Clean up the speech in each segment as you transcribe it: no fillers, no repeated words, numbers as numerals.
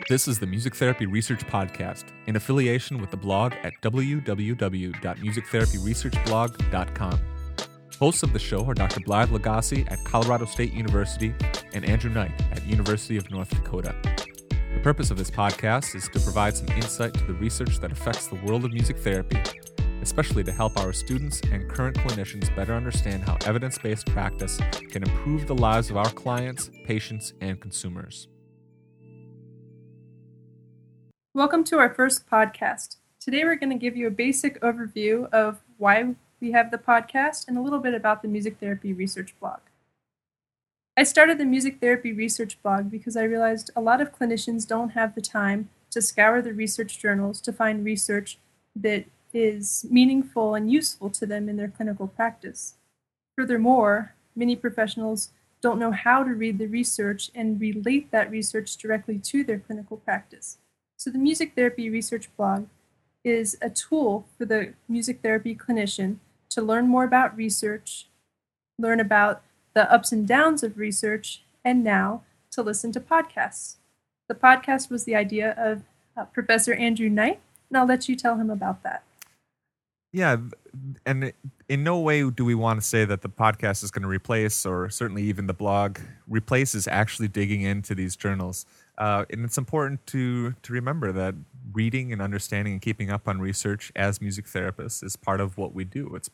This is the Music Therapy Research Podcast, in affiliation with the blog at www.musictherapyresearchblog.com. Hosts of the show are Dr. Blythe Lagasse at Colorado State University and Andrew Knight at University of North Dakota. The purpose of this podcast is to provide some insight to the research that affects the world of music therapy, especially to help our students and current clinicians better understand how evidence-based practice can improve the lives of our clients, patients, and consumers. Welcome to our first podcast. Today we're going to give you a basic overview of why we have the podcast and a little bit about the Music Therapy Research blog. I started the Music Therapy Research blog because I realized a lot of clinicians don't have the time to scour the research journals to find research that is meaningful and useful to them in their clinical practice. Furthermore, many professionals don't know how to read the research and relate that research directly to their clinical practice. So the Music Therapy Research blog is a tool for the music therapy clinician to learn more about research, learn about the ups and downs of research, and now to listen to podcasts. The podcast was the idea of Professor Andrew Knight, and I'll let you tell him about that. Yeah, and in no way do we want to say that the podcast is going to replace, or certainly even the blog replaces actually digging into these journals. And it's important to remember that reading and understanding and keeping up on research as music therapists is part of what we do. It's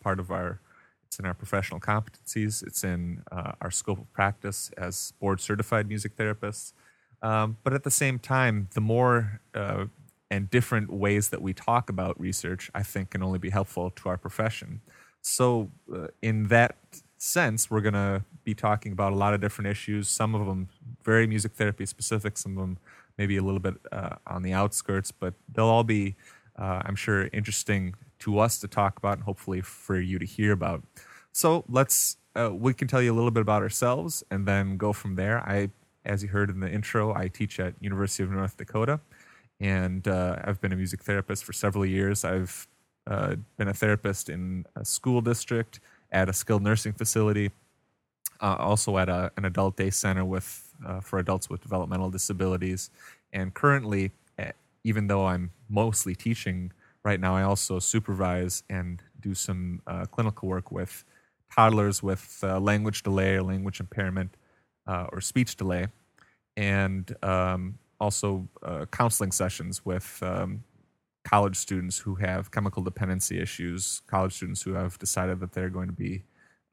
in our professional competencies. It's in our scope of practice as board-certified music therapists. But at the same time, the more and different ways that we talk about research, I think, can only be helpful to our profession. So in that sense, we're going to be talking about a lot of different issues, some of them very music therapy specific, some of them maybe a little bit on the outskirts, but they'll all be, I'm sure, interesting to us to talk about and hopefully for you to hear about. So we can tell you a little bit about ourselves and then go from there. As you heard in the intro, I teach at University of North Dakota, and I've been a music therapist for several years. I've been a therapist in a school district, at a skilled nursing facility, also at an adult day center for adults with developmental disabilities. And currently, even though I'm mostly teaching right now, I also supervise and do some clinical work with toddlers with language delay or language impairment or speech delay, and also counseling sessions with college students who have chemical dependency issues, college students who have decided that they're going to be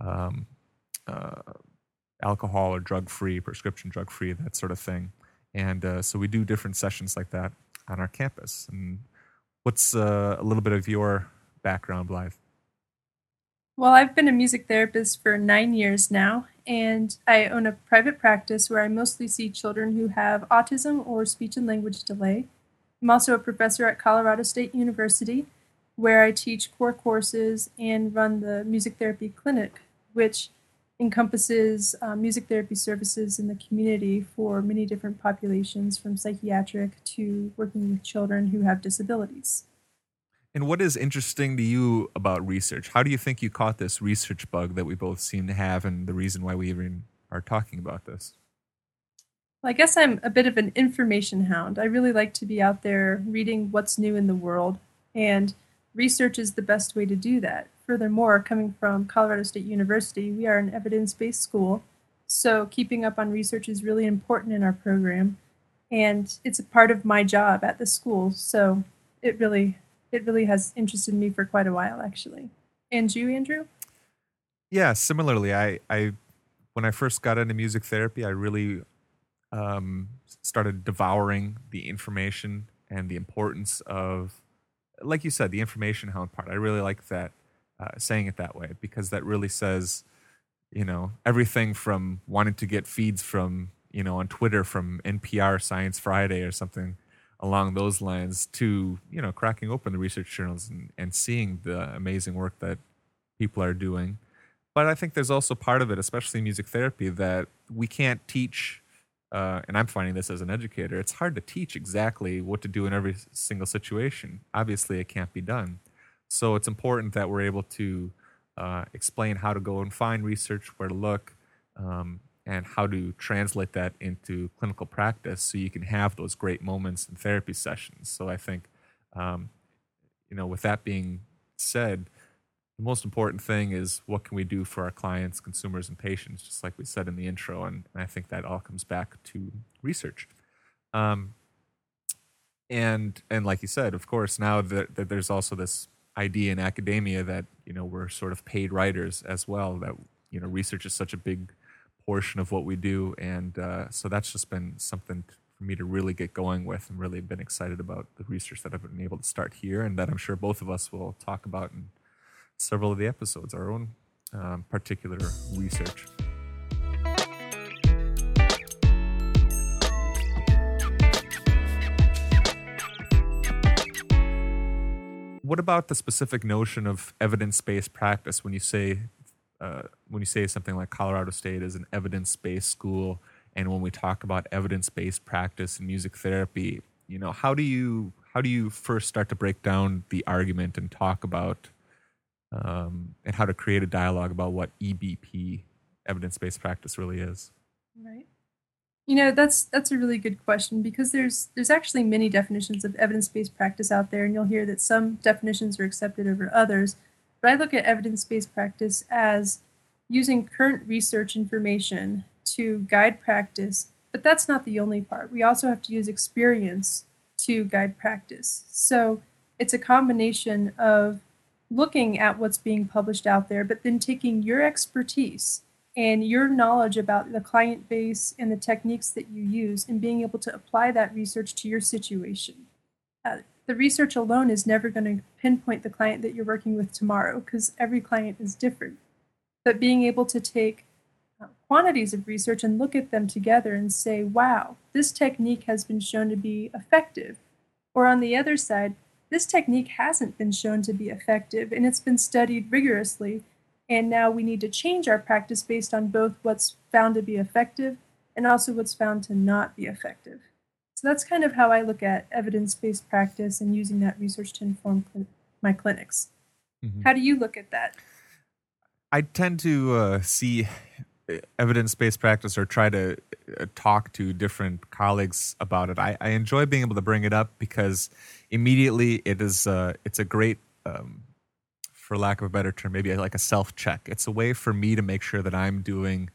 alcohol or drug-free, prescription drug-free, that sort of thing. And so we do different sessions like that on our campus. And what's a little bit of your background, Blythe? Well, I've been a music therapist for 9 years now, and I own a private practice where I mostly see children who have autism or speech and language delay. I'm also a professor at Colorado State University, where I teach core courses and run the music therapy clinic, which encompasses music therapy services in the community for many different populations, from psychiatric to working with children who have disabilities. And what is interesting to you about research? How do you think you caught this research bug that we both seem to have, and the reason why we even are talking about this? Well, I guess I'm a bit of an information hound. I really like to be out there reading what's new in the world, and research is the best way to do that. Furthermore, coming from Colorado State University, we are an evidence-based school, so keeping up on research is really important in our program, and it's a part of my job at the school, so it really has interested me for quite a while, actually. And you, Andrew? Yeah, similarly, I when I first got into music therapy, I really started devouring the information and the importance of, like you said, the information hound part. I really like that, saying it that way, because that really says, everything from wanting to get feeds from, on Twitter from NPR Science Friday or something along those lines to, cracking open the research journals and seeing the amazing work that people are doing. But I think there's also part of it, especially in music therapy, that we can't teach. And I'm finding this as an educator, it's hard to teach exactly what to do in every single situation. Obviously, it can't be done. So it's important that we're able to explain how to go and find research, where to look, and how to translate that into clinical practice so you can have those great moments in therapy sessions. So I think, um, with that being said, the most important thing is what can we do for our clients, consumers, and patients, just like we said in the intro. And I think that all comes back to research. Um, and like you said, of course, now that there's also this idea in academia that we're sort of paid writers as well. That research is such a big portion of what we do, and so that's just been something for me to really get going with, and really been excited about the research that I've been able to start here, and that I'm sure both of us will talk about in several of the episodes, our own particular research. What about the specific notion of evidence-based practice when you say something like Colorado State is an evidence-based school, and when we talk about evidence-based practice in music therapy, how do you first start to break down the argument and talk about and how to create a dialogue about what EBP, evidence-based practice, really is? Right. That's a really good question, because there's actually many definitions of evidence-based practice out there, and you'll hear that some definitions are accepted over others. But I look at evidence-based practice as using current research information to guide practice, but that's not the only part. We also have to use experience to guide practice. So it's a combination of looking at what's being published out there, but then taking your expertise and your knowledge about the client base and the techniques that you use, and being able to apply that research to your situation. The research alone is never going to pinpoint the client that you're working with tomorrow, because every client is different. But being able to take quantities of research and look at them together and say, wow, this technique has been shown to be effective. Or on the other side, this technique hasn't been shown to be effective, and it's been studied rigorously. And now we need to change our practice based on both what's found to be effective and also what's found to not be effective. So that's kind of how I look at evidence-based practice and using that research to inform my clinics. Mm-hmm. How do you look at that? I tend to see evidence-based practice, or try to talk to different colleagues about it. I enjoy being able to bring it up because immediately it's a great for lack of a better term, maybe like a self-check. It's a way for me to make sure that I'm doing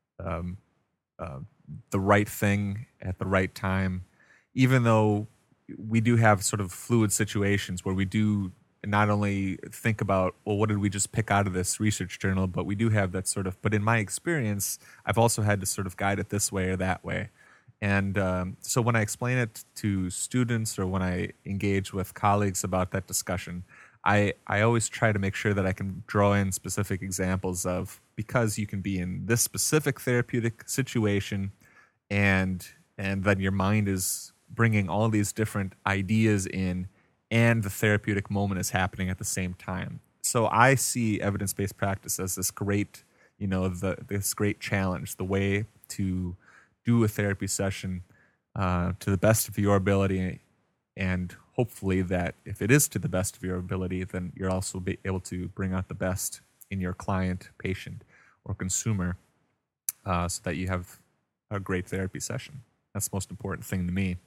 the right thing at the right time, even though we do have sort of fluid situations where we do not only think about, well, what did we just pick out of this research journal, but we do have that sort of, but in my experience, I've also had to sort of guide it this way or that way. And so when I explain it to students, or when I engage with colleagues about that discussion, I always try to make sure that I can draw in specific examples of, because you can be in this specific therapeutic situation, and then your mind is bringing all these different ideas in, and the therapeutic moment is happening at the same time. So I see evidence-based practice as this great, this great challenge, the way to do a therapy session to the best of your ability. And hopefully that if it is to the best of your ability, then you're also be able to bring out the best in your client, patient, or consumer, so that you have a great therapy session. That's the most important thing to me.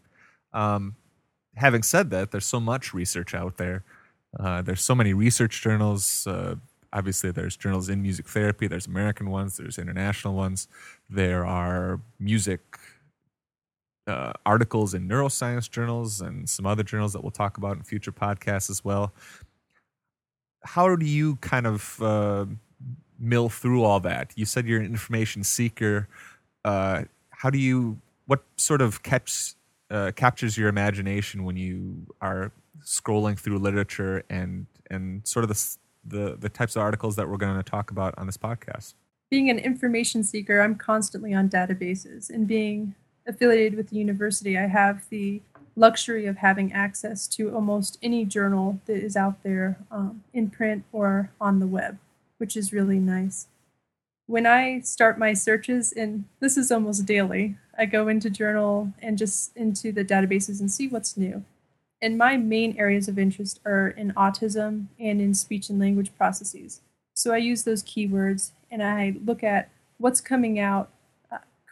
Having said that, there's so much research out there. There's so many research journals. Obviously, there's journals in music therapy. There's American ones. There's international ones. There are music articles in neuroscience journals and some other journals that we'll talk about in future podcasts as well. How do you kind of mill through all that? You said you're an information seeker. What sort of captures your imagination when you are scrolling through literature and sort of the types of articles that we're going to talk about on this podcast? Being an information seeker, I'm constantly on databases, and being affiliated with the university, I have the luxury of having access to almost any journal that is out there in print or on the web, which is really nice. When I start my searches, and this is almost daily, I go into journal and just into the databases and see what's new. And my main areas of interest are in autism and in speech and language processes. So I use those keywords and I look at what's coming out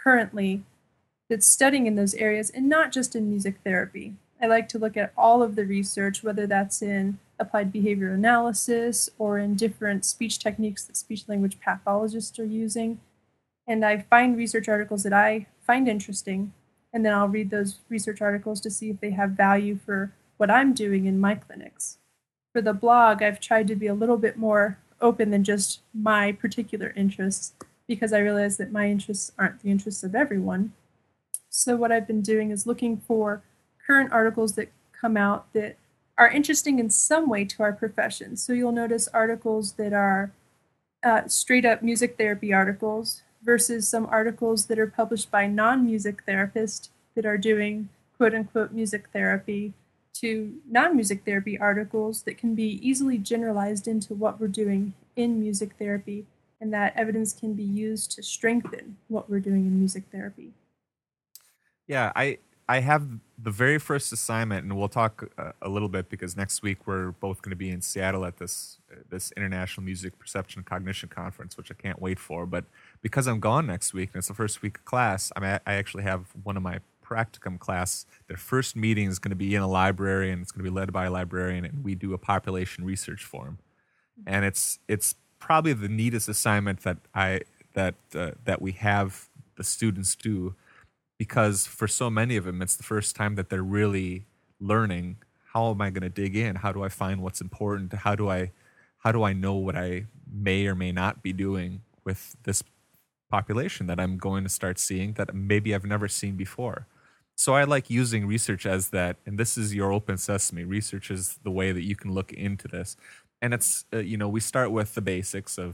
currently that's studying in those areas, and not just in music therapy. I like to look at all of the research, whether that's in applied behavior analysis or in different speech techniques that speech language pathologists are using. And I find research articles that I find interesting, and then I'll read those research articles to see if they have value for what I'm doing in my clinics. For the blog, I've tried to be a little bit more open than just my particular interests, because I realize that my interests aren't the interests of everyone. So what I've been doing is looking for current articles that come out that are interesting in some way to our profession. So you'll notice articles that are straight up music therapy articles versus some articles that are published by non-music therapists that are doing quote unquote music therapy, to non-music therapy articles that can be easily generalized into what we're doing in music therapy, and that evidence can be used to strengthen what we're doing in music therapy. Yeah, I have the very first assignment, and we'll talk a little bit because next week we're both going to be in Seattle at this International Music Perception and Cognition Conference, which I can't wait for. But because I'm gone next week and it's the first week of class, I actually have one of my practicum class. Their first meeting is going to be in a library, and it's going to be led by a librarian, and we do a population research forum. And it's probably the neatest assignment that we have the students do, because for so many of them, it's the first time that they're really learning, how am I going to dig in? How do I find what's important? How do I know what I may or may not be doing with this population that I'm going to start seeing that maybe I've never seen before? So I like using research as that, and this is your open sesame. Research is the way that you can look into this. And it's, we start with the basics of,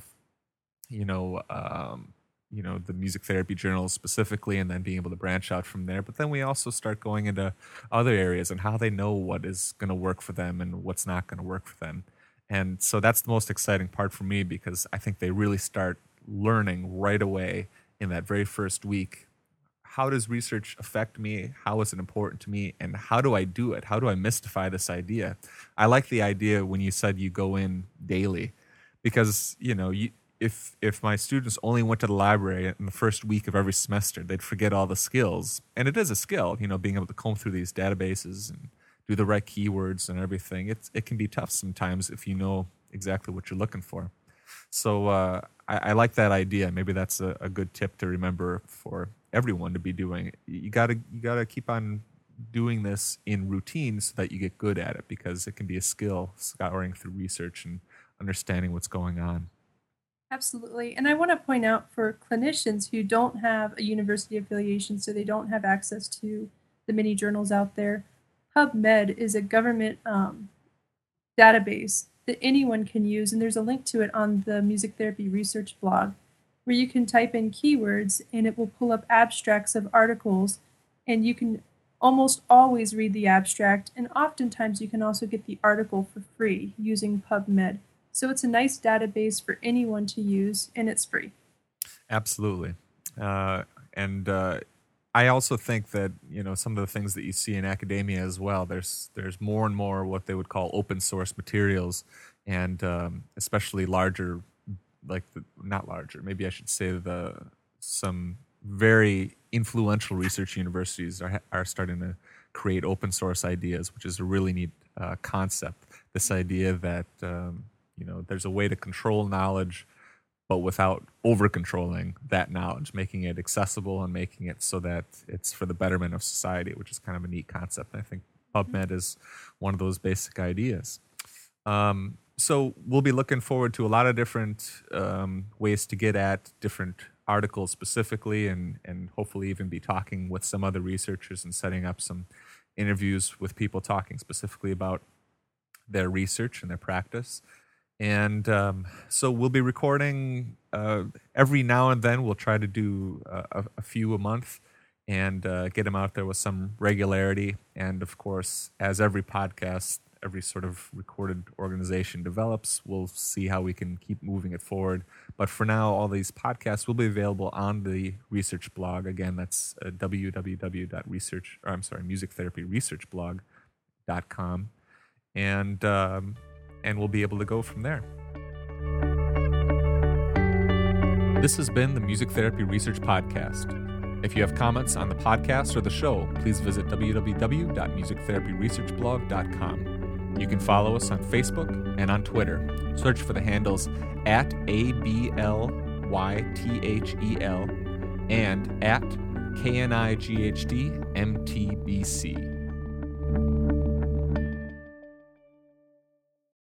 the music therapy journals specifically, and then being able to branch out from there. But then we also start going into other areas and how they know what is going to work for them and what's not going to work for them. And so that's the most exciting part for me, because I think they really start learning right away in that very first week. How does research affect me? How is it important to me? And how do I do it? How do I mystify this idea? I like the idea when you said you go in daily, because, if my students only went to the library in the first week of every semester, they'd forget all the skills. And it is a skill, being able to comb through these databases and do the right keywords and everything. It can be tough sometimes if you know exactly what you're looking for. So I like that idea. Maybe that's a good tip to remember for everyone to be doing. You gotta keep on doing this in routine so that you get good at it, because it can be a skill, scouring through research and understanding what's going on. Absolutely. And I want to point out, for clinicians who don't have a university affiliation, so they don't have access to the many journals out there, PubMed is a government database that anyone can use. And there's a link to it on the Music Therapy Research blog, where you can type in keywords and it will pull up abstracts of articles, and you can almost always read the abstract. And oftentimes you can also get the article for free using PubMed. So it's a nice database for anyone to use, and it's free. Absolutely. And I also think that, some of the things that you see in academia as well, there's more and more what they would call open source materials, and especially larger, not larger, maybe I should say some very influential research universities are starting to create open source ideas, which is a really neat concept. This idea that there's a way to control knowledge, but without over-controlling that knowledge, making it accessible and making it so that it's for the betterment of society, which is kind of a neat concept. I think PubMed is one of those basic ideas. So we'll be looking forward to a lot of different ways to get at different articles specifically, and hopefully even be talking with some other researchers and setting up some interviews with people talking specifically about their research and their practice. And so we'll be recording every now and then. We'll try to do a few a month and get them out there with some regularity. And of course, as every podcast, every sort of recorded organization develops, we'll see how we can keep moving it forward. But for now, all these podcasts will be available on the research blog. Again, that's musictherapyresearchblog.com. And we'll be able to go from there. This has been the Music Therapy Research Podcast. If you have comments on the podcast or the show, please visit www.musictherapyresearchblog.com. You can follow us on Facebook and on Twitter. Search for the handles at ABLYTHEL and at KNIGHDMTBC.